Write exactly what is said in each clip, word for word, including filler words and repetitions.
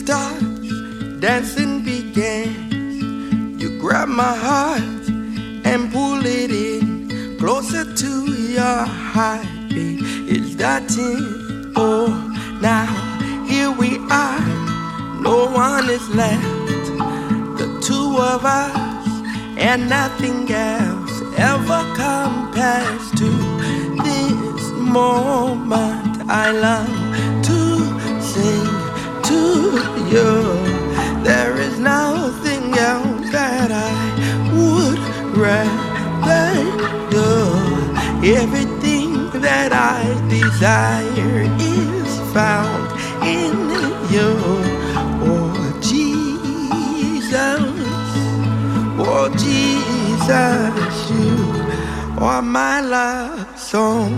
starts, dancing begins. You grab my heart and pull it in closer to your heartbeat. It's that in, oh, now here we are. No one is left, the two of us, and nothing else ever compares to this moment. I love to sing to you. There is nothing else that I would rather do. Everything that I desire is found in you. Oh Jesus, oh Jesus, you are my love song.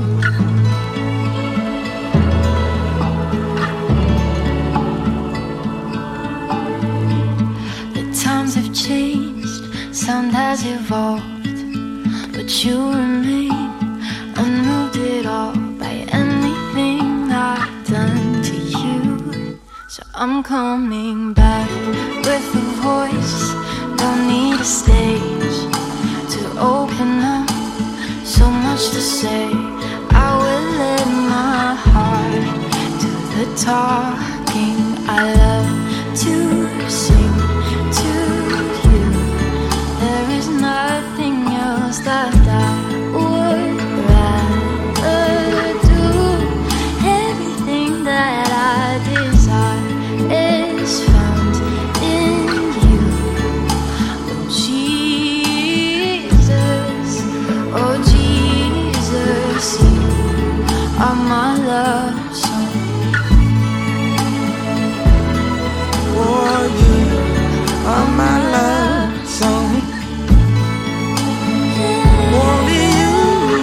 Times have changed, sound has evolved, but you remain unmoved at all by anything I've done to you. So I'm coming back with a voice, don't need a stage to open up, so much to say. I will let my heart do the talking. I love to sing to you. There is nothing else that I would rather do. Everything that I desire is found in you. Oh Jesus, oh Jesus, you are my love song. Oh, you are my love song. Only you,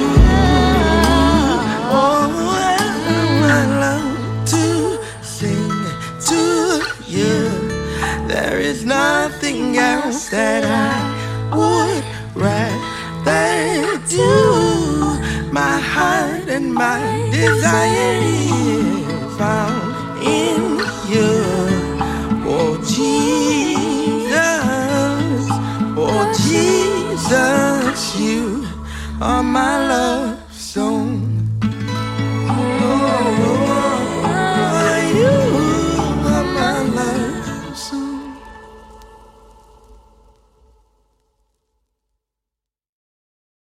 oh, I love to sing to you. There is nothing else that I would rather do. My heart and my desire is found in you. Oh Jesus, oh Jesus, you are my love.